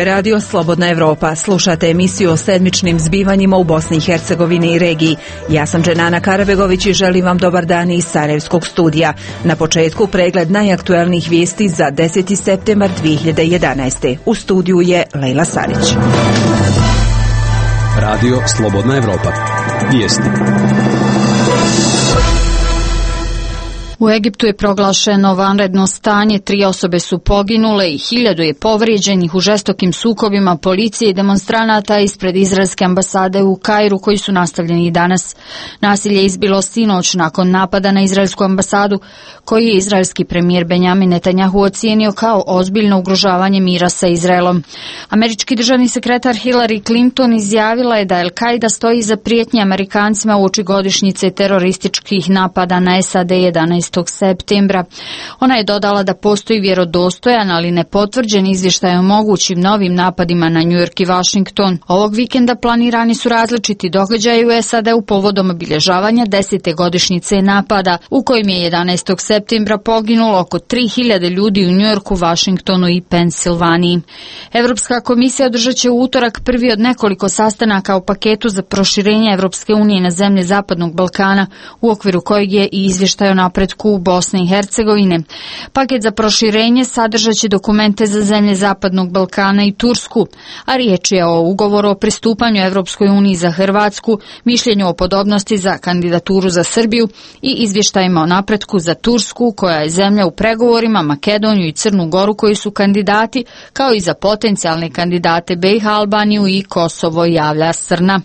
Ovo je radio Slobodna Evropa. Slušate emisiju o sedmičnim zbivanjima u Bosni i Hercegovini i regiji. Ja sam Dženana Karabegović i želim vam dobar dan iz Sarajevskog studija. Na početku pregled najaktuelnijih vijesti za 10. septembar 2011. U studiju je Lejla Sarić. Radio Slobodna Evropa. Vijesti. U Egiptu je proglašeno vanredno stanje, 3 osobe su poginule i 1000 je povrijeđenih u žestokim sukobima policije i demonstranata ispred izraelske ambasade u Kairu koji su nastavljeni i danas. Nasilje je izbilo sinoć nakon napada na izraelsku ambasadu koji je izraelski premijer Benjamin Netanjahu ocijenio kao ozbiljno ugrožavanje mira sa Izraelom. Američki državni sekretar Hillary Clinton izjavila je da Al-Qaida stoji iza prijetnje Amerikancima uoči godišnjice terorističkih napada na SAD 11. septembra. Ona je dodala da postoji vjerodostojan, ali nepotvrđen izvještaj o mogućim novim napadima na New York i Washington. Ovog vikenda planirani su različiti događaji u SAD-u povodom obilježavanja 10. godišnjice napada, u kojim je 11. septembra poginulo oko 3000 ljudi u New Yorku, Washingtonu i Pensilvaniji. Europska komisija održat će u utorak prvi od nekoliko sastanaka o paketu za proširenje Europske unije na zemlje Zapadnog Balkana, u okviru kojeg je i izvještaj o napretku u Bosne i Hercegovine. Paket za proširenje sadržat će dokumente za zemlje Zapadnog Balkana i Tursku, a riječ je o ugovoru o pristupanju Europskoj uniji za Hrvatsku, mišljenju o podobnosti za kandidaturu za Srbiju i izvještajima o napretku za Tursku, koja je zemlja u pregovorima, Makedoniju i Crnu Goru koji su kandidati, kao i za potencijalne kandidate BiH, Albaniju i Kosovo, javlja Srna.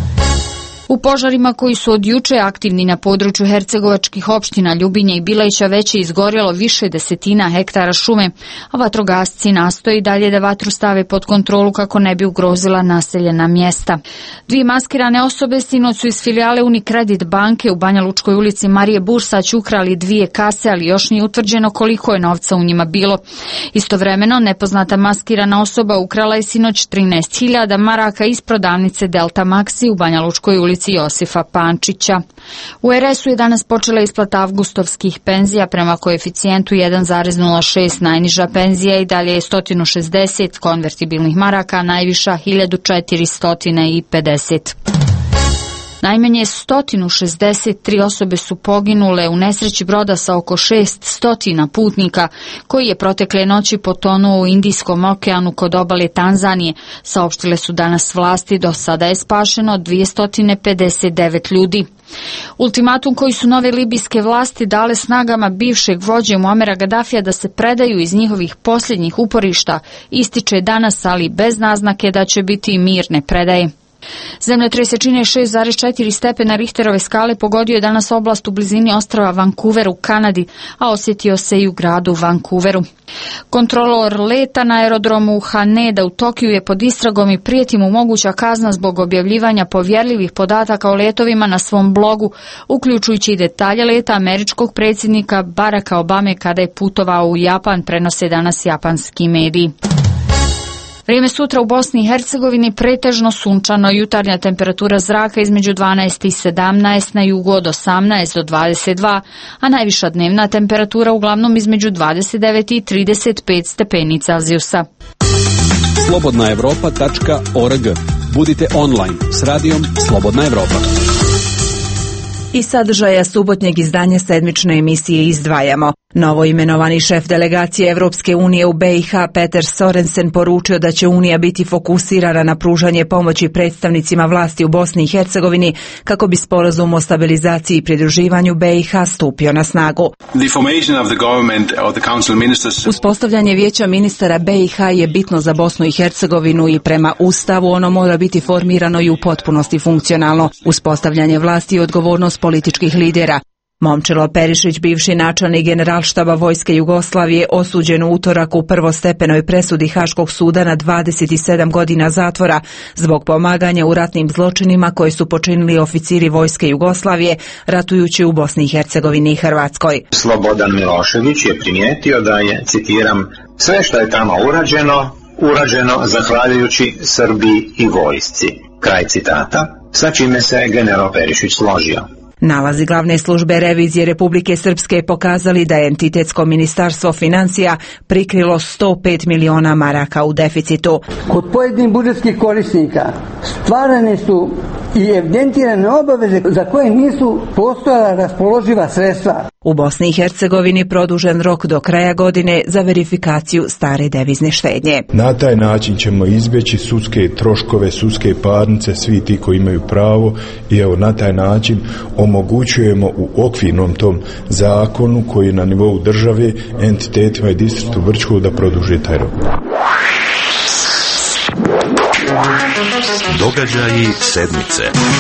U požarima koji su od juče aktivni na području hercegovačkih opština Ljubinje i Bileća već je izgorjelo više desetina hektara šume, a vatrogasci nastoji dalje da vatru stave pod kontrolu kako ne bi ugrozila naseljena mjesta. 2 maskirane osobe sinoć su iz filijale Unicredit banke u Banja Lučkoj ulici Marije Bursać ukrali 2 kase, ali još nije utvrđeno koliko je novca u njima bilo. Istovremeno, nepoznata maskirana osoba ukrala je sinoć 13.000 maraka iz prodavnice Delta Maxi u Banja Lučkoj ulici Josifa Pančića. U RS-u je danas počela isplata avgustovskih penzija prema koeficijentu 1,06, najniža penzija i dalje je 160 konvertibilnih maraka, najviša 1450. Najmanje 163 osobe su poginule u nesreći broda sa oko 600 putnika koji je protekle noći potonuo u Indijskom okeanu kod obale Tanzanije, saopštile su danas vlasti. Do sada je spašeno 259 ljudi. Ultimatum koji su nove libijske vlasti dale snagama bivšeg vođe Muamera Gadafija da se predaju iz njihovih posljednjih uporišta ističe danas, ali bez naznake da će biti mirne predaje. Zemljotres jačine 6,4 stepena Richterove skale pogodio je danas oblast u blizini ostrva Vancouver u Kanadi, a osjetio se i u gradu Vancouveru. Kontrolor leta na aerodromu Haneda u Tokiju je pod istragom i prijeti mu moguća kazna zbog objavljivanja povjerljivih podataka o letovima na svom blogu, uključujući i detalje leta američkog predsjednika Baracka Obame kada je putovao u Japan, prenose danas japanski mediji. Vrijeme sutra u Bosni i Hercegovini pretežno sunčano, jutarnja temperatura zraka između 12 i 17, na jugu od 18 do 22, a najviša dnevna temperatura uglavnom između 29 i 35 stepeni Celzijusa. slobodnaevropa.org. Budite online s radijom Slobodna Evropa. Iz sadržaja subotnjeg izdanja sedmične emisije izdvajamo. Novo imenovani šef delegacije Evropske unije u BiH Peter Sorensen poručio da će Unija biti fokusirana na pružanje pomoći predstavnicima vlasti u Bosni i Hercegovini kako bi sporazum o stabilizaciji i pridruživanju BiH stupio na snagu. Uspostavljanje vijeća ministara BiH je bitno za Bosnu i Hercegovinu i prema Ustavu ono mora biti formirano i u potpunosti funkcionalno. Uspostavljanje vlasti i odgovornost političkih lidera. Momčilo Perišić, bivši načelnik Generalštaba Vojske Jugoslavije, osuđen u utorak u prvostepenoj presudi Haškog suda na 27 godina zatvora zbog pomaganja u ratnim zločinima koje su počinili oficiri Vojske Jugoslavije ratujući u Bosni i Hercegovini i Hrvatskoj. Slobodan Milošević je primijetio da je, citiram, sve što je tamo urađeno zahvaljujući Srbiji i vojsci. Kraj citata, sa čime se general Perišić složio. Nalazi glavne službe revizije Republike Srpske pokazali da je entitetsko ministarstvo financija prikrilo 105 miliona maraka u deficitu. Kod pojedinih budžetskih korisnika stvarane su i evidentirane obaveze za koje nisu postojala raspoloživa sredstva. U Bosni i Hercegovini produžen rok do kraja godine za verifikaciju stare devizne štednje. Na taj način ćemo izbjeći sudske troškove, sudske parnice, svi ti koji imaju pravo, i evo na taj način omogućujemo u okvirnom tom zakonu koji je na nivou države entitetima i distriktu Brčkog da produže taj rok. Događaji sedmice.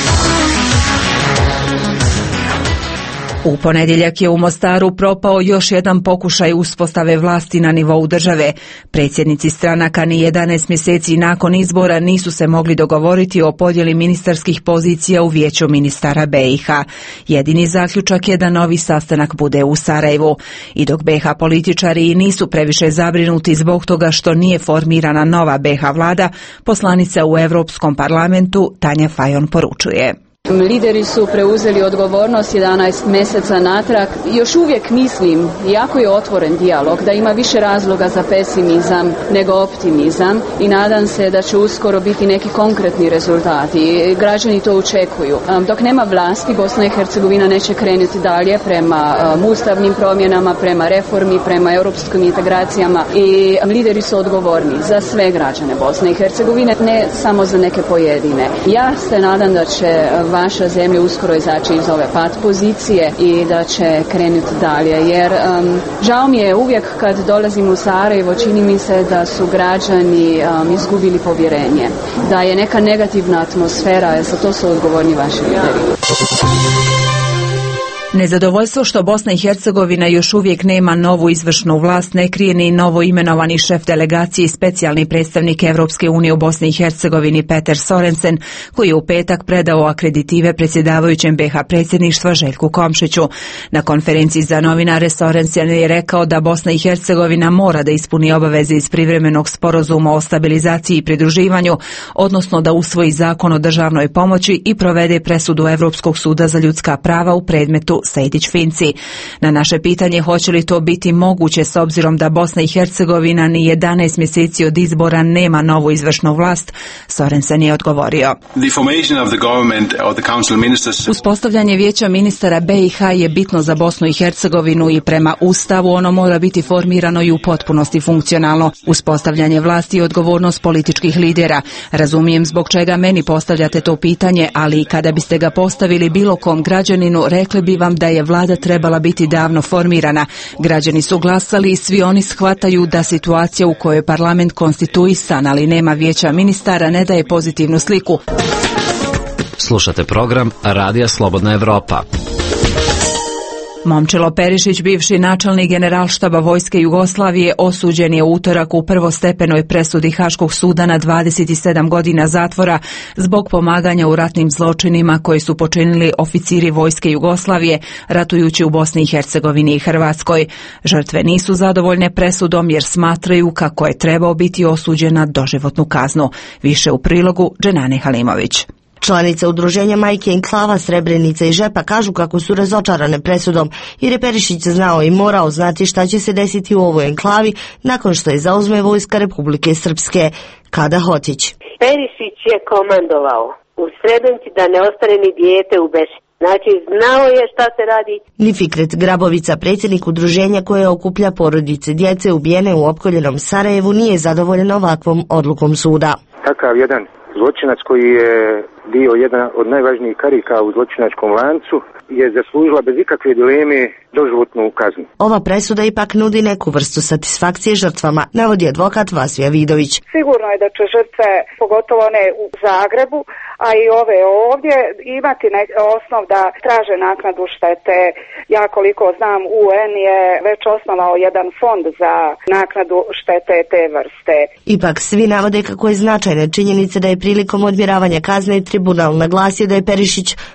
U ponedjeljak je u Mostaru propao još jedan pokušaj uspostave vlasti na nivou države. Predsjednici stranaka ni 11 mjeseci nakon izbora nisu se mogli dogovoriti o podjeli ministarskih pozicija u Vijeću ministara BiH. Jedini zaključak je da novi sastanak bude u Sarajevu. I dok BiH političari nisu previše zabrinuti zbog toga što nije formirana nova BiH vlada, poslanica u Europskom parlamentu Tanja Fajon poručuje. Lideri su preuzeli odgovornost 11 mjeseca natrag. Još uvijek mislim, iako je otvoren dijalog, da ima više razloga za pesimizam nego optimizam i nadam se da će uskoro biti neki konkretni rezultati. Građani to očekuju. Dok nema vlasti, Bosna i Hercegovina neće krenuti dalje prema ustavnim promjenama, prema reformi, prema europskim integracijama i lideri su odgovorni za sve građane Bosne i Hercegovine, ne samo za neke pojedine. Ja se nadam da će vaša zemlja uskoro izaći iz ove pat pozicije i da će krenuti dalje, jer žao mi je uvijek kad dolazim u Sarajevo, čini mi se da su građani izgubili povjerenje, da je neka negativna atmosfera, za to su odgovorni vaši lideri. Nezadovoljstvo što Bosna i Hercegovina još uvijek nema novu izvršnu vlast ne krije ni novo imenovani šef delegacije i specijalni predstavnik Europske unije u Bosni i Hercegovini Peter Sorensen, koji je u petak predao akreditive predsjedavajućem BiH predsjedništva Željku Komšiću. Na konferenciji za novinare Sorensen je rekao da Bosna i Hercegovina mora da ispuni obaveze iz privremenog sporazuma o stabilizaciji i pridruživanju, odnosno da usvoji zakon o državnoj pomoći i provede presudu Europskog suda za ljudska prava u predmetu Sejdić-Finci. Na naše pitanje hoće li to biti moguće s obzirom da Bosna i Hercegovina ni 11 mjeseci od izbora nema novu izvršnu vlast, Sorensen je odgovorio. Uspostavljanje Vijeća ministara BiH je bitno za Bosnu i Hercegovinu i prema Ustavu ono mora biti formirano i u potpunosti funkcionalno. Uspostavljanje vlasti je odgovornost političkih lidera. Razumijem zbog čega meni postavljate to pitanje, ali kada biste ga postavili bilo kom građaninu, rekli bi vam da je vlada trebala biti davno formirana. Građani su glasali i svi oni shvataju da situacija u kojoj je parlament konstituisan, ali nema vijeća ministara, ne daje pozitivnu sliku. Slušate program Radija Slobodna Evropa. Momčilo Perišić, bivši načelnik Generalštaba Vojske Jugoslavije, osuđen je u utorak u prvostepenoj presudi Haškog suda na 27 godina zatvora zbog pomaganja u ratnim zločinima koji su počinili oficiri Vojske Jugoslavije ratujući u Bosni i Hercegovini i Hrvatskoj. Žrtve nisu zadovoljne presudom jer smatraju kako je trebao biti osuđen na doživotnu kaznu. Više u prilogu Dženane Halimović. Članice udruženja Majke enklava Srebrenica i Žepa kažu kako su razočarane presudom, jer je Perišić znao i morao znati šta će se desiti u ovoj enklavi nakon što je zauzme Vojska Republike Srpske. Kada Hotić. Perišić je komandovao u Srebrenici da ne ostane ni dijete u Beši. Znači, znao je šta se radi. Ni Fikret Grabovica, predsjednik udruženja koje okuplja porodice djece ubijene u opkoljenom Sarajevu, nije zadovoljen ovakvom odlukom suda. Takav jedan zločinac koji je bio jedan od najvažnijih karika u zločinačkom lancu je zaslužila bez ikakve dileme doživotnu kaznu. Ova presuda ipak nudi neku vrstu satisfakcije žrtvama, navodi advokat Vasija Vidović. Sigurno je da će žrtve, pogotovo one u Zagrebu, a i ove ovdje, imati osnov da traže naknadu štete. Ja koliko znam, UN je već osnovao jedan fond za naknadu štete te vrste. Ipak svi navode kako je značajna činjenica da je prilikom odmjeravanja kazne tribunal naglasio da je Perišić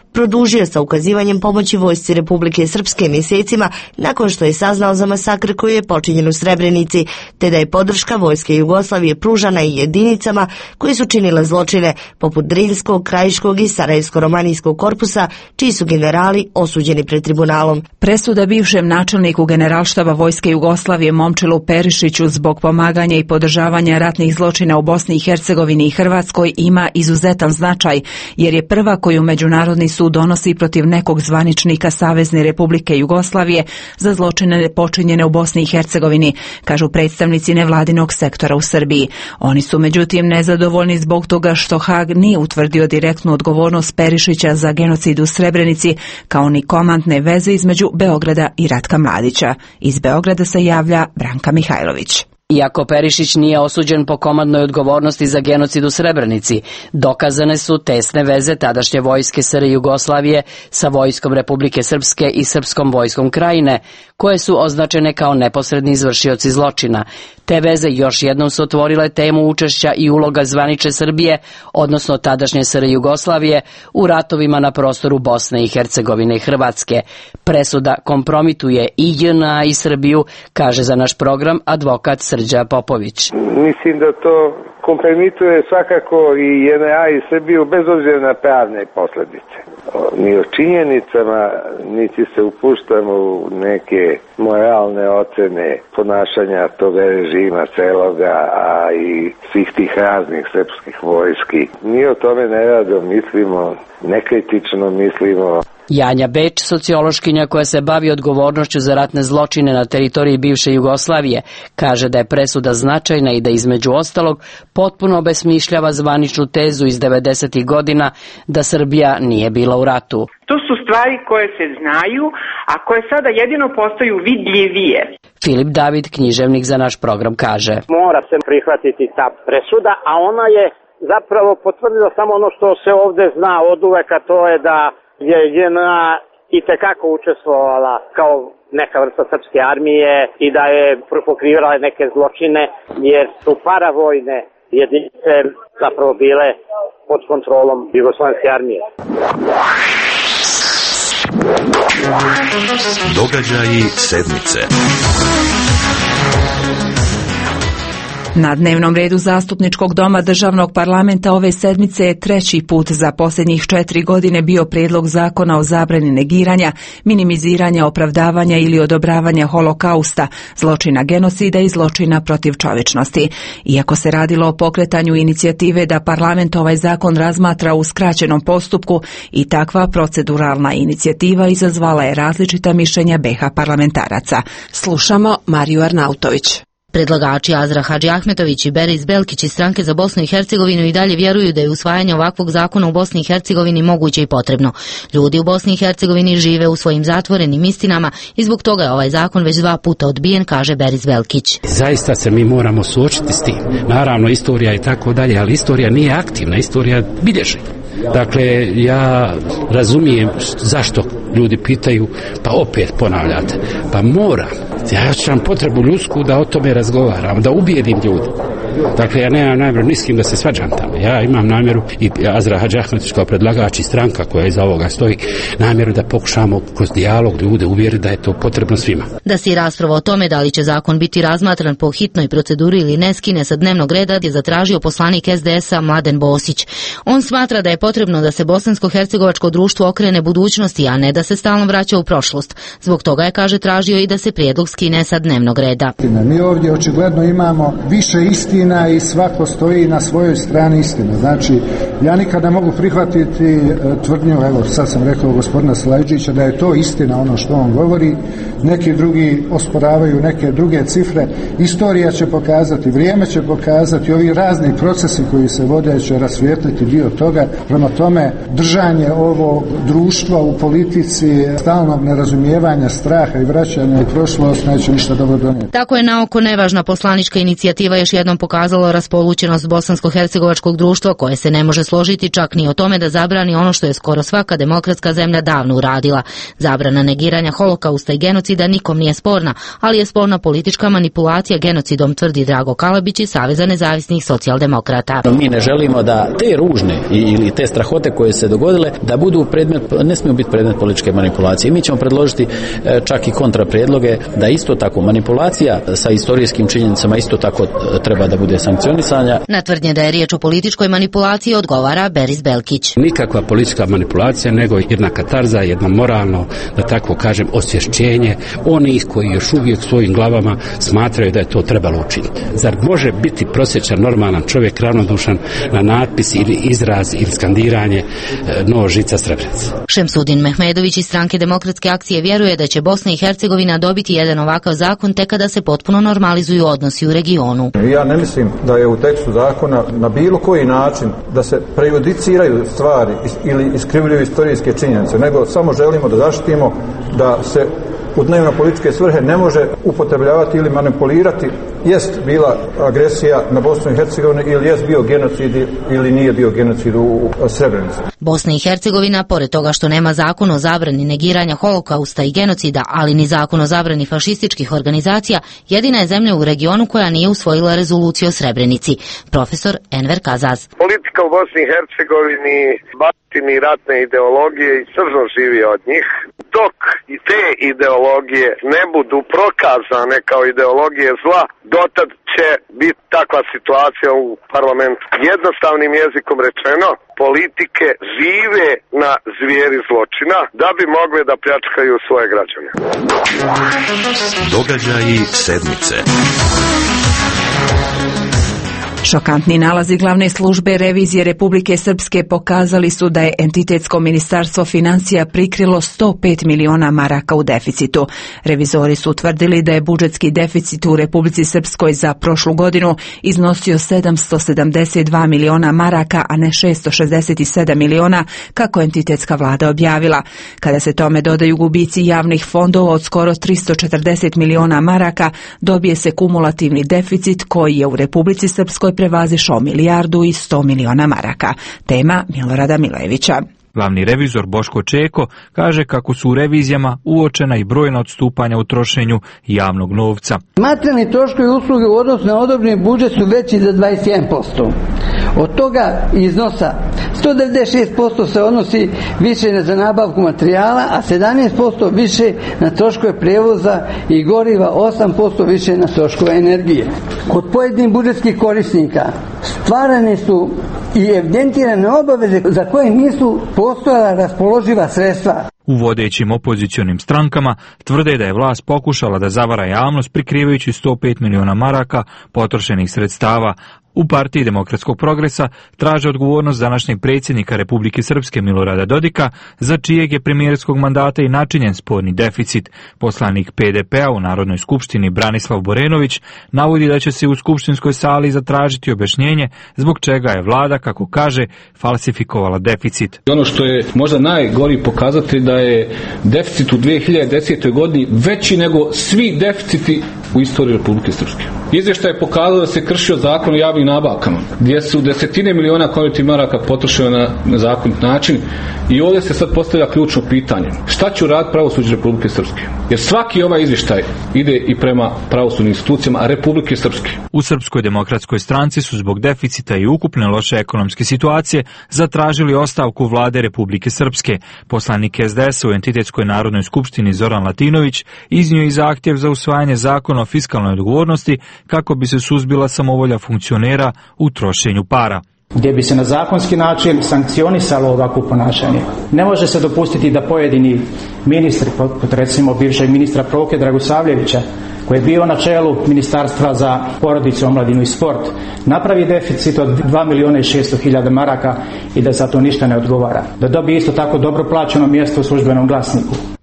produžio sa ukazivanjem pomoći vojsci Republike Srpske mjesecima nakon što je saznao za masakr koji je počinjen u Srebrenici, te da je podrška vojske Jugoslavije pružana i jedinicama koji su činile zločine poput Driljskog, Krajiškog i Sarajevsko-romanijskog korpusa, čiji su generali osuđeni pred tribunalom. Presuda bivšem načelniku Generalštaba vojske Jugoslavije Momčilu Perišiću zbog pomaganja i podržavanja ratnih zločina u Bosni i Hercegovini i Hrvatskoj ima izuzetan značaj, jer je prva koju Međunarodni sud donosi protiv nekog zvaničnika Savezne Republike Jugoslavije za zločine počinjene u Bosni i Hercegovini, kažu predstavnici nevladinog sektora u Srbiji. Oni su međutim nezadovoljni zbog toga što Hag nije utvrdio direktnu odgovornost Perišića za genocid u Srebrenici, kao ni komandne veze između Beograda i Ratka Mladića. Iz Beograda se javlja Branka Mihajlović. Iako Perišić nije osuđen po komandnoj odgovornosti za genocid u Srebrenici, dokazane su tesne veze tadašnje vojske SR Jugoslavije sa vojskom Republike Srpske i Srpskom vojskom Krajine, koje su označene kao neposredni izvršioci zločina. Te veze još jednom su otvorile temu učešća i uloga zvanične Srbije, odnosno tadašnje SR Jugoslavije, u ratovima na prostoru Bosne i Hercegovine i Hrvatske. Presuda kompromituje i JNA i Srbiju, kaže za naš program advokat Srđa Popović. Mislim da to kompromituje svakako i JNA i Srbiju bez obzira na pravne posljedice. Ni o činjenicama, niti se upuštamo u neke moralne ocene ponašanja toga režima celoga, a i svih tih raznih srpskih vojski. Ni o tome ne rado mislimo, nekritično mislimo. Janja Beč, sociološkinja koja se bavi odgovornošću za ratne zločine na teritoriji bivše Jugoslavije, kaže da je presuda značajna i da između ostalog potpuno obesmišljava zvaničnu tezu iz 90. godina da Srbija nije bila u ratu. To su stvari koje se znaju, a koje sada jedino postaju vidljivije. Filip David, književnik za naš program, kaže: Mora se prihvatiti ta presuda, a ona je zapravo potvrdila samo ono što se ovde zna oduvek, a to je da je JNA itekako učestvovala kao neka vrsta srpske armije i da je pokrivala neke zločine, jer su paravojne jedinice zapravo bile pod kontrolom jugoslovenske armije. Događaji sedmice. Na dnevnom redu Zastupničkog doma Državnog parlamenta ove sedmice je treći put za posljednjih 4 godine bio prijedlog zakona o zabrani negiranja, minimiziranja, opravdavanja ili odobravanja holokausta, zločina genocida i zločina protiv čovječnosti. Iako se radilo o pokretanju inicijative da parlament ovaj zakon razmatra u skraćenom postupku, i takva proceduralna inicijativa izazvala je različita mišljenja BiH parlamentaraca. Slušamo Mariju Arnautović. Predlagači Azra Hadžiahmetović i Beris Belkić iz Stranke za Bosnu i Hercegovinu i dalje vjeruju da je usvajanje ovakvog zakona u Bosni i Hercegovini moguće i potrebno. Ljudi u Bosni i Hercegovini žive u svojim zatvorenim istinama i zbog toga je ovaj zakon već 2 puta odbijen, kaže Beris Belkić. Zaista se mi moramo suočiti s tim. Naravno, istorija i tako dalje, ali istorija nije aktivna, istorija bilježi. Dakle, ja razumijem zašto ljudi pitaju, pa opet ponavljate. Pa moram. Ja ću vam potrebu ljudsku da o tome razgovaram, da ubijedim ljudi. Dakle, ja nemam namjeru ni s kim da se svađam tamo. Ja imam namjeru, i Azra Hadžiahmetović kao predlagač i stranka koja iza ovoga stoji, namjeru da pokušamo kroz dijalog ljude uvjeriti da je to potrebno svima. Da se i rasprava o tome da li će zakon biti razmatran po hitnoj proceduri ili ne skine sa dnevnog reda je zatražio poslanik SDS-a Mladen Bosić. On smatra da je potrebno da se bosansko-hercegovačko društvo okrene budućnosti, a ne da se stalno vraća u prošlost. Zbog toga je, kaže, tražio i da se prijedlog skine sa dnevnog reda. Mi ovdje očigledno imamo više istina i svako stoji na svojoj strani istine. Znači, ja nikad ne mogu prihvatiti tvrdnju, evo sad sam rekao gospodina Slajđića, da je to istina ono što on govori. Neki drugi osporavaju neke druge cifre. Istorija će pokazati, vrijeme će pokazati, ovi razni procesi koji se vode će rasvijetliti dio toga. Prema tome, držanje ovog društva u politici stalnog nerazumijevanja, straha i vraćanja u prošlost neće ništa dobro donijeti. Tako je naoko nevažna poslanička inicijativa još jednom pokazala pokazalo raspolućenost bosansko-hercegovačkog društva koje se ne može složiti čak ni o tome da zabrani ono što je skoro svaka demokratska zemlja davno uradila. Zabrana negiranja holokausta i genocida nikom nije sporna, ali je sporna politička manipulacija genocidom, tvrdi Drago Kalabić iz Saveza nezavisnih socijaldemokrata. Mi ne želimo da te ružne ili te strahote koje se dogodile da budu predmet, ne smiju biti predmet političke manipulacije. Mi ćemo predložiti čak i kontraprijedloge da isto tako manipulacija sa historijskim činjenicama isto tako treba da bude sankcionisanja. Na tvrdnje da je riječ o političkoj manipulaciji odgovara Beris Belkić. Nikakva politička manipulacija, nego jedna katarza, jedna moralno, da tako kažem, osvješćenje onih koji još uvijek svojim glavama smatraju da je to trebalo učiniti. Zar može biti prosječan, normalan čovjek ravnodušan na natpis ili izraz ili skandiranje Nož-žica Srebrenica? Šemsudin Mehmedović iz Stranke demokratske akcije vjeruje da će Bosna i Hercegovina dobiti jedan ovakav zakon tek kada se potpuno normalizuju odnosi u regionu. Ja ne mislim da je u tekstu zakona na bilo koji način da se prejudiciraju stvari ili iskrivljuju historijske činjenice, nego samo želimo da zaštitimo da se u dnevno političke svrhe ne može upotrebljavati ili manipulirati jest bila agresija na Bosnu i Hercegovinu ili jest bio genocid ili nije bio genocid u Srebrenici. Bosna i Hercegovina, pored toga što nema zakon o zabrani negiranja holokausta i genocida, ali ni zakon o zabrani fašističkih organizacija, jedina je zemlja u regionu koja nije usvojila rezoluciju o Srebrenici. Profesor Enver Kazaz. Politika u Bosni i Hercegovini batini ratne ideologije i crno živi od njih. Dok i te ideologije ne budu prokazane kao ideologije zla, dotad će biti takva situacija u parlamentu. Jednostavnim jezikom rečeno, politike žive na zvijeri zločina da bi mogli da pljačkaju svoje građane. Događaji sedmice. Šokantni nalazi glavne službe revizije Republike Srpske pokazali su da je entitetsko ministarstvo financija prikrilo 105 miliona maraka u deficitu. Revizori su utvrdili da je budžetski deficit u Republici Srpskoj za prošlu godinu iznosio 772 miliona maraka, a ne 667 miliona, kako entitetska vlada objavila. Kada se tome dodaju gubici javnih fondova od skoro 340 miliona maraka, dobije se kumulativni deficit koji je u Republici Srpskoj prevazišao milijardu i 100 miliona maraka. Tema Milorada Milevića. Glavni revizor Boško Čeko kaže kako su u revizijama uočena i brojna odstupanja u trošenju javnog novca. Materijalni troškovi usluge u odnosu na odobreni budžet su veći za 21%. Od toga iznosa 196% se odnosi više za nabavku materijala, a 17% više na troškove prijevoza i goriva, 8% više na troškove energije. Kod pojedinih budžetskih korisnika stvarane su i evidentirane obaveze za koje nisu postojala raspoloživa sredstva. U vodećim opozicionim strankama tvrde da je vlast pokušala da zavara javnost prikrivajući 105 miliona maraka potrošenih sredstava. U partiji Demokratskog progresa traže odgovornost današnjeg predsjednika Republike Srpske Milorada Dodika, za čijeg je premijerskog mandata i načinjen sporni deficit. Poslanik PDP-a u Narodnoj skupštini Branislav Borenović navodi da će se u skupštinskoj sali zatražiti objašnjenje zbog čega je vlada, kako kaže, falsifikovala deficit. Ono što je možda najgori pokazatelj da je deficit u 2010. godini veći nego svi deficiti u istoriji Republike Srpske. Izvještaj je pokazao da se kršio zakon o javnim nabavkama, gdje su desetine miliona konvertnih maraka potrošene na nezakonit način i ovdje se sad postavlja ključno pitanje. Šta će uraditi pravosuđe Republike Srpske? Jer svaki ovaj izvještaj ide i prema pravosudnim institucijama, a Republike Srpske. U Srpskoj demokratskoj stranci su zbog deficita i ukupne loše ekonomske situacije zatražili ostavku vlade Republike Srpske. Poslanik SDS u entitetskoj Narodnoj skupštini Zoran Latinović iznio i zahtjev za usvajanje zakona o fiskalnoj odgovornosti kako bi se suzbila samovolja funkcionera u trošenju para. Gdje bi se na zakonski način sankcionisalo ovakvo ponašanje. Ne može se dopustiti da pojedini ministri, poput recimo bivšeg ministra Proke Dragosavljevića, koji je bio na čelu Ministarstva za porodicu, omladinu i sport, napravi deficit od 2.600.000 maraka i da za to ništa ne odgovara. Da dobije isto tako dobro plaćeno mjesto u službenom glasniku.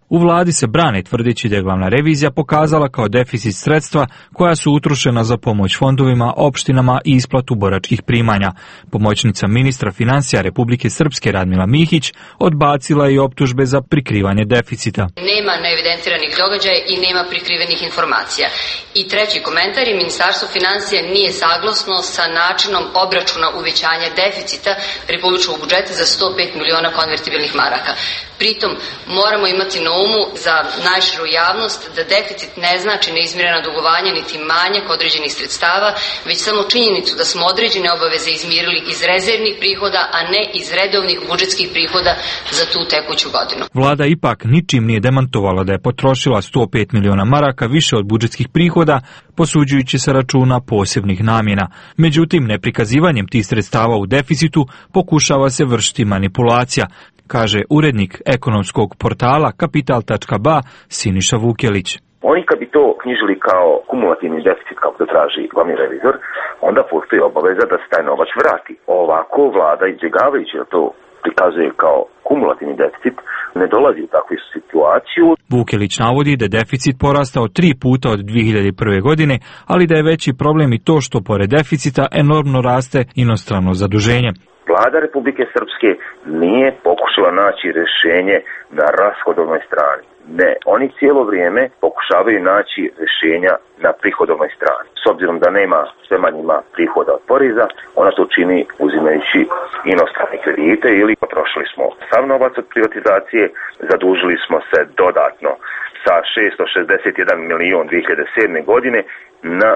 U vladi se brane tvrdeći da je glavna revizija pokazala kao deficit sredstva koja su utrošena za pomoć fondovima, opštinama i isplatu boračkih primanja. Pomoćnica ministra financija Republike Srpske Radmila Mihić odbacila je optužbe za prikrivanje deficita. Nema neevidentiranih događaja i nema prikrivenih informacija. I treći komentar je Ministarstvo financija nije saglasno sa načinom obračuna uvećanja deficita republičkog budžeta za 105 miliona konvertibilnih maraka. Pritom moramo imati na umu za najširu javnost da deficit ne znači neizmirena dugovanja niti manjak određenih sredstava, već samo činjenicu da smo određene obaveze izmirili iz rezervnih prihoda, a ne iz redovnih budžetskih prihoda za tu tekuću godinu. Vlada ipak ničim nije demantovala da je potrošila 105 miliona maraka više od budžetskih prihoda, posuđujući se računa posebnih namjena. Međutim, neprikazivanjem tih sredstava u deficitu pokušava se vršiti manipulacija, kaže urednik ekonomskog portala Kapital.ba Siniša Vukelić. Oni kad bi to knjižili kao kumulativni deficit, kako to traži glavni revizor, onda postoji obaveza da se taj novac vrati. Ovako vlada, izbjegavajući da to prikazuje kao kumulativni deficit, ne dolazi u takvu situaciju. Vukelić navodi da je deficit porastao 3 puta od 2001. godine, ali da je veći problem i to što pored deficita enormno raste inostrano zaduženje. Vlada Republike Srpske nije pokušala naći rješenje na rashodovnoj strani. Ne, oni cijelo vrijeme pokušavaju naći rješenja na prihodovnoj strani. S obzirom da nema sve manjima prihoda od poreza, ona to čini uzimajući inostrane kredite ili potrošili smo sav novac od privatizacije, zadužili smo se dodatno sa 661 milion 2007. godine na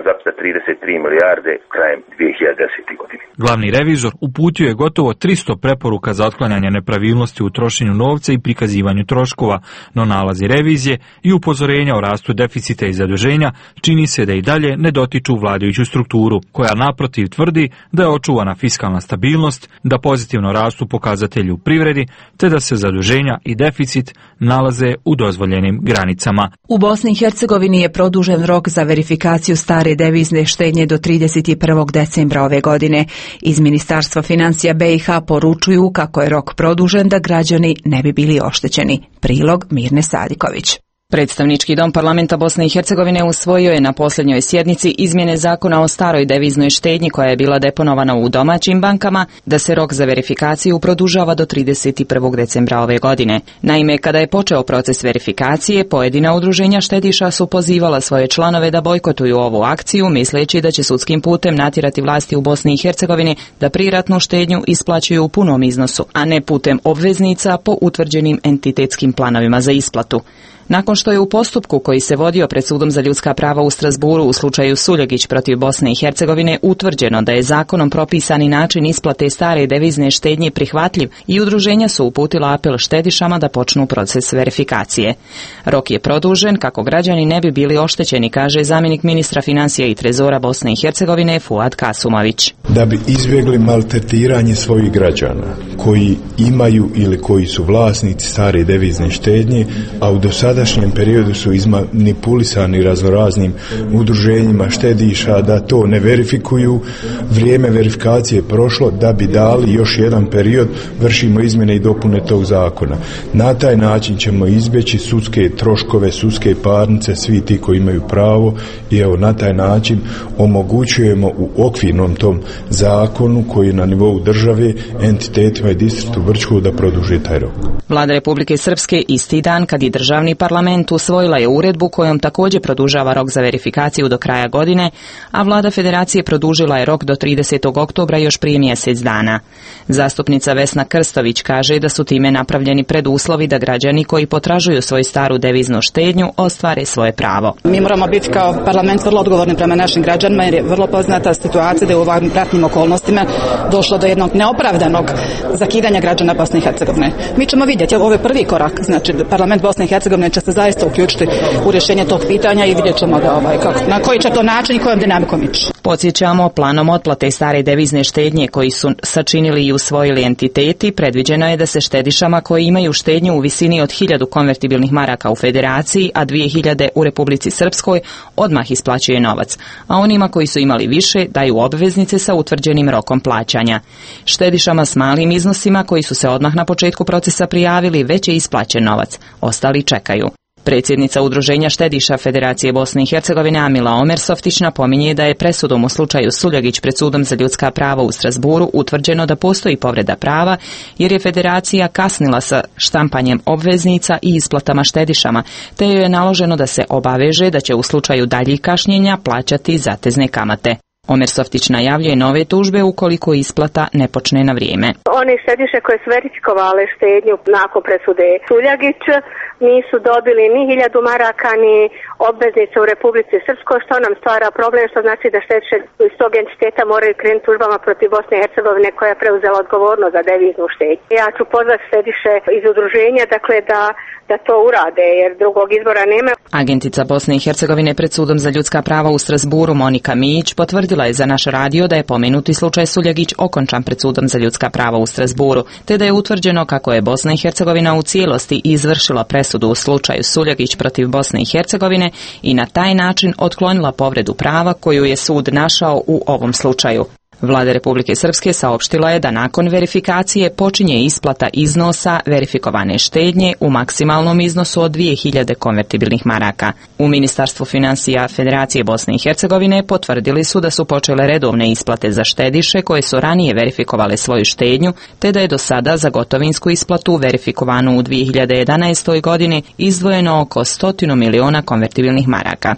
1,33 milijarde krajem 2010. godine. Glavni revizor uputio je gotovo 300 preporuka za otklanjanje nepravilnosti u trošenju novca i prikazivanju troškova, no nalazi revizije i upozorenja o rastu deficita i zaduženja čini se da i dalje ne dotiču vladajuću strukturu, koja naprotiv tvrdi da je očuvana fiskalna stabilnost, da pozitivno rastu pokazatelji u privredi, te da se zaduženja i deficit nalaze u dozvoljenim granicama. U Bosni i Hercegovini je produžen rok za verifikaciju stare devizne štednje do 31. decembra ove godine. Iz Ministarstva financija BiH poručuju kako je rok produžen da građani ne bi bili oštećeni. Prilog Mirne Sadiković. Predstavnički dom parlamenta Bosne i Hercegovine usvojio je na posljednjoj sjednici izmjene zakona o staroj deviznoj štednji koja je bila deponovana u domaćim bankama, da se rok za verifikaciju produžava do 31. decembra ove godine. Naime, kada je počeo proces verifikacije, pojedina udruženja štediša su pozivala svoje članove da bojkotuju ovu akciju, misleći da će sudskim putem natjerati vlasti u Bosni i Hercegovini da priratnu štednju isplaćuju u punom iznosu, a ne putem obveznica po utvrđenim entitetskim planovima za isplatu. Nakon što je u postupku koji se vodio pred Sudom za ljudska prava u Strasburu u slučaju Suljegić protiv Bosne i Hercegovine utvrđeno da je zakonom propisani način isplate stare devizne štednje prihvatljiv i udruženja su uputila apel štedišama da počnu proces verifikacije. Rok je produžen kako građani ne bi bili oštećeni, kaže zamjenik ministra financija i trezora Bosne i Hercegovine Fuad Kasumović. Da bi izbjegli maltretiranje svojih građana koji imaju ili koji su vlasnici stare devizne štednje, a u dosadašnjem periodu su izmanipulisani raznoraznim udruženjima štediša da to ne verifikuju, vrijeme verifikacije je prošlo, da bi dali još jedan period, vršimo izmjene i dopune tog zakona. Na taj način ćemo izbjeći sudske troškove, sudske parnice, svi ti koji imaju pravo, i evo na taj način omogućujemo u okvirnom tom zakonu koji je na nivou države entitetima i distriktu Brčkog da produže taj rok. Vlada Republike Srpske isti dan kad je državni parlament usvojila je uredbu kojom također produžava rok za verifikaciju do kraja godine, a vlada Federacije produžila je rok do 30. oktobra još prije mjesec dana. Zastupnica Vesna Krstović kaže da su time napravljeni preduslovi da građani koji potražuju svoju staru deviznu štednju ostvare svoje pravo. Mi moramo biti kao parlament vrlo odgovorni prema našim građanima jer je vrlo poznata situacija da je u ovakvim ratnim okolnostima došlo do jednog neopravdanog zakidanja građana Bosne i Hercegovine. Mi ćemo vidjeti, ovo je prvi korak, znači parlament Bosne i Hercegovine će se zaista uključiti u rješenje tog pitanja i vidjet ćemo da na koji će to način i kojom dinamikom ići. Podsjećamo, planom otplate stare devizne štednje koji su sačinili i usvojili entiteti, predviđeno je da se štedišama koji imaju štednju u visini od 1000 konvertibilnih maraka u Federaciji, a 2000 u Republici Srpskoj, odmah isplaćuje novac, a onima koji su imali više daju obveznice sa utvrđenim rokom plaćanja. Štedišama s malim iznosima koji su se odmah na početku procesa prijavili već je isplaćen novac, ostali čekaju. Predsjednica Udruženja štediša Federacije Bosne i Hercegovine Amila Omersoftić napominje da je presudom u slučaju Suljagić pred Sudom za ljudska prava u Strasburu utvrđeno da postoji povreda prava jer je Federacija kasnila sa štampanjem obveznica i isplatama štedišama, te joj je naloženo da se obaveže da će u slučaju daljih kašnjenja plaćati zatezne kamate. Omersoftić najavljuje nove tužbe ukoliko isplata ne počne na vrijeme. One štediše koje su verifikovale štednju nakon presude Suljagić nisu dobili ni 1000 maraka ni obveznice u Republici Srpskoj, što nam stvara problem, što znači da štediše iz tog entiteta moraju krenuti tužbama protiv Bosne i Hercegovine koja je preuzela odgovornost za deviznu štednju. Ja ću pozvati štediše iz udruženja da to urade jer drugog izbora nema. Agentica Bosne i Hercegovine pred Sudom za ljudska prava u Strasburu Monika Mijić potvrdila je za naš radio da je pomenuti slučaj Suljagić okončan pred Sudom za ljudska prava u Strasburu, te da je utvrđeno kako je Bosna i Hercegovina u cijelosti izvršila presudu u slučaju Suljagić protiv Bosne i Hercegovine i na taj način otklonila povredu prava koju je sud našao u ovom slučaju. Vlada Republike Srpske saopštila je da nakon verifikacije počinje isplata iznosa verifikovane štednje u maksimalnom iznosu od 2000 konvertibilnih maraka. U Ministarstvu financija Federacije Bosne i Hercegovine potvrdili su da su počele redovne isplate za štediše koje su ranije verifikovale svoju štednju, te da je do sada za gotovinsku isplatu verifikovanu u 2011. godini izdvojeno oko 100 miliona konvertibilnih maraka.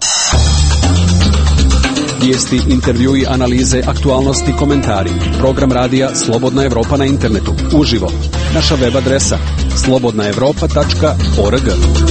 Vijesti, intervjui, analize, aktualnosti, komentari. Program radija Slobodna Evropa na internetu. Uživo. Naša web adresa slobodnaevropa.org.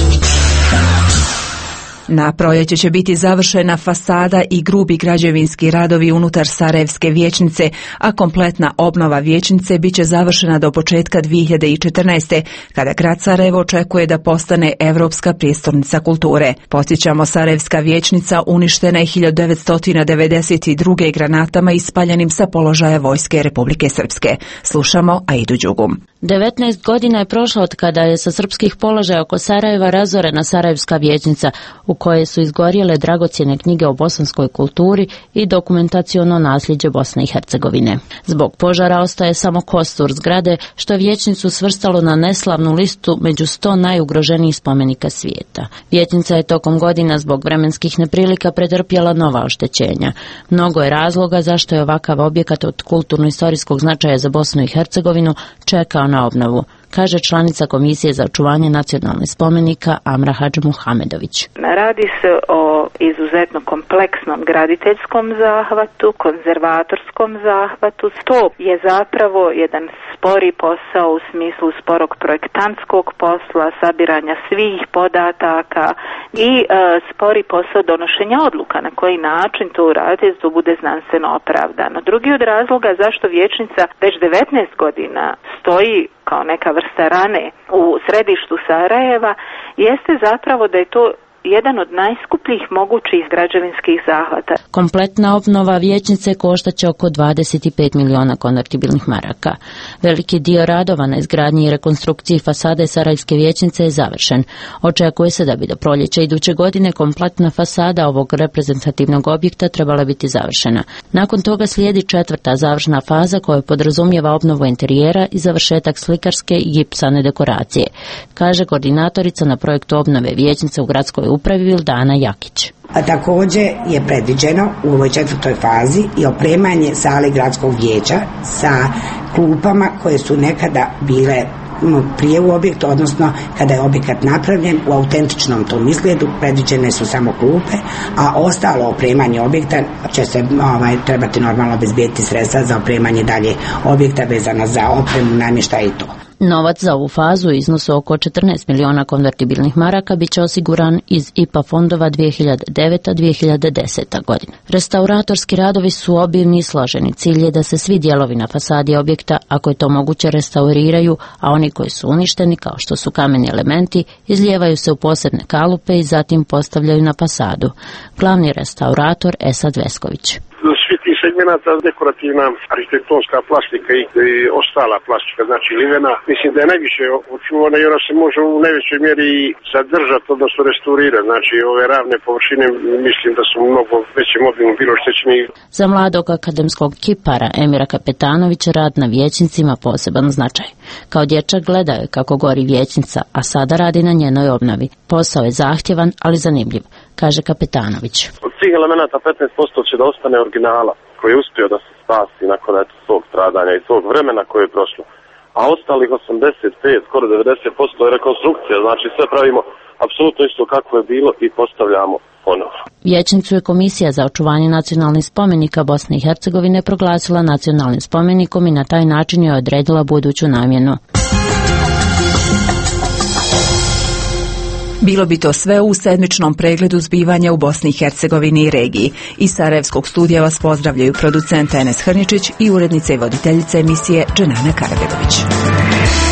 Na proljeće će biti završena fasada i grubi građevinski radovi unutar Sarajevske vijećnice, a kompletna obnova vijećnice bit će završena do početka 2014. kada grad Sarajevo očekuje da postane Evropska prijestolnica kulture. Podsjećamo, Sarajevska vijećnica uništena je 1992. granatama ispaljenim sa položaja vojske Republike Srpske. Slušamo Aidu Đugum. 19 godina je prošlo od kada je sa srpskih položaja oko Sarajeva razorena Sarajevska vijećnica, u koje su izgorjele dragocjene knjige o bosanskoj kulturi i dokumentaciono nasljeđe Bosne i Hercegovine. Zbog požara ostaje samo kostur zgrade, što vijećnicu svrstalo na neslavnu listu među 100 najugroženijih spomenika svijeta. Vijećnica je tokom godina zbog vremenskih neprilika pretrpjela nova oštećenja. Mnogo je razloga zašto je ovakav objekat od kulturno-istorijskog značaja za Bosnu i Hercegovinu čekao na obnovu, kaže članica Komisije za očuvanje nacionalnih spomenika Amra Hadž Muhamedović. Radi se o izuzetno kompleksnom graditeljskom zahvatu, konzervatorskom zahvatu. To je zapravo jedan spori posao u smislu sporog projektantskog posla, sabiranja svih podataka i spori posao donošenja odluka na koji način to uraditi da to bude znanstveno opravdano. Drugi od razloga zašto vijećnica već 19 godina stoji kao neka vrsta rane u središtu Sarajeva jeste zapravo da je to jedan od najskupljih mogućih građevinskih zahvata. Kompletna obnova vijećnice koštaće oko 25 miliona konvertibilnih maraka. Veliki dio radova na izgradnji i rekonstrukciji fasade Sarajevske vijećnice je završen. Očekuje se da bi do proljeća iduće godine kompletna fasada ovog reprezentativnog objekta trebala biti završena. Nakon toga slijedi 4. završna faza koja podrazumijeva obnovu interijera i završetak slikarske i gipsane dekoracije, kaže koordinatorica na projektu obnove vijećnice u gradskoj upravi Vildana Jakić. A također je predviđeno u ovoj 4. fazi i opremanje sale gradskog vijeća sa klupama koje su nekada bile prije u objektu, odnosno kada je objekat napravljen u autentičnom tom izgledu predviđene su samo klupe, a ostalo opremanje objekta će se trebati normalno obezbijeti sredstva za opremanje dalje objekta vezano za opremu, namještaj i to. Novac za ovu fazu u iznosu oko 14 miliona konvertibilnih maraka bit će osiguran iz IPA fondova 2009-2010. godina. Restauratorski radovi su obimni i složeni. Cilj je da se svi dijelovi na fasadi objekta, ako je to moguće, restauriraju, a oni koji su uništeni, kao što su kameni elementi, izlijevaju se u posebne kalupe i zatim postavljaju na fasadu. Glavni restaurator Esad Vesković. svih tih segmenata dekorativna arhitektonska plastika i ostala plastika, znači livena, mislim da je najviše očuvana i ona se može u najvećoj mjeri zadržati, odnosno restaurirati. Znači ove ravne površine mislim da su mnogo većem obimu bilo oštećeni. Za mladog akademskog kipara Emira Kapetanovića rad na vijećnicima poseban značaj. Kao dječak gledao je kako gori vijećnica, a sada radi na njenoj obnovi. Posao je zahtjevan, ali zanimljiv, kaže Kapetanović. Od svih elemenata 15% će da ostane originala, koji je uspio da se spasi nakon svog stradanja i svog vremena koje je prošlo. A ostalih 85, skoro 90% je rekonstrukcija, znači sve pravimo apsolutno isto kako je bilo i postavljamo ponovo. Vijećnicu je Komisija za očuvanje nacionalnih spomenika Bosne i Hercegovine proglasila nacionalnim spomenikom i na taj način je odredila buduću namjenu. Bilo bi to sve u sedmičnom pregledu zbivanja u Bosni i Hercegovini i regiji. Iz Sarajevskog studija vas pozdravljaju producent Enes Hrničić i urednica i voditeljica emisije Dženana Karabegović.